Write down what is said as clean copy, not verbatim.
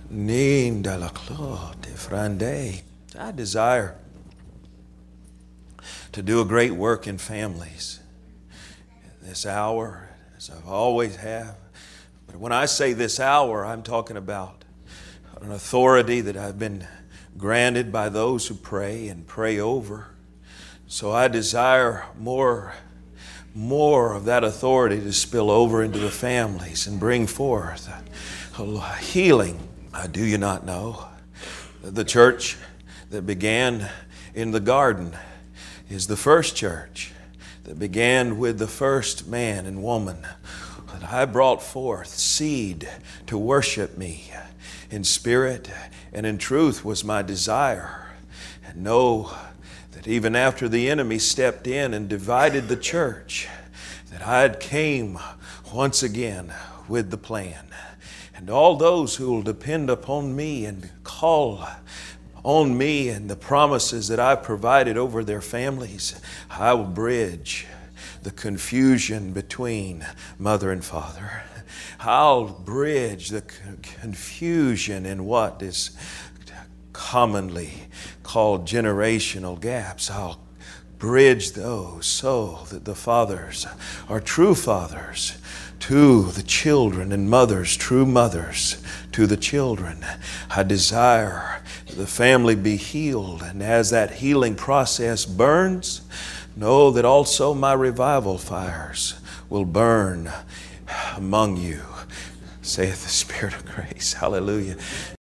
Ninda la clote frande. I desire to do a great work in families this hour, as I've always have. But when I say this hour, I'm talking about an authority that I've been granted by those who pray and pray over. So I desire more of that authority to spill over into the families and bring forth a healing. Do you not know that the church that began in the garden is the first church that began with the first man and woman? That I brought forth seed to worship me in spirit and in truth was my desire. And know that even after the enemy stepped in and divided the church, that I had came once again with the plan. And all those who will depend upon me and call on me and the promises that I've provided over their families, I will bridge the confusion between mother and father. I'll bridge the confusion in what is commonly called generational gaps. I'll bridge those so that the fathers are true fathers to the children and mothers, true mothers to the children. I desire the family be healed, and as that healing process burns, know that also my revival fires will burn among you, saith the Spirit of grace. Hallelujah.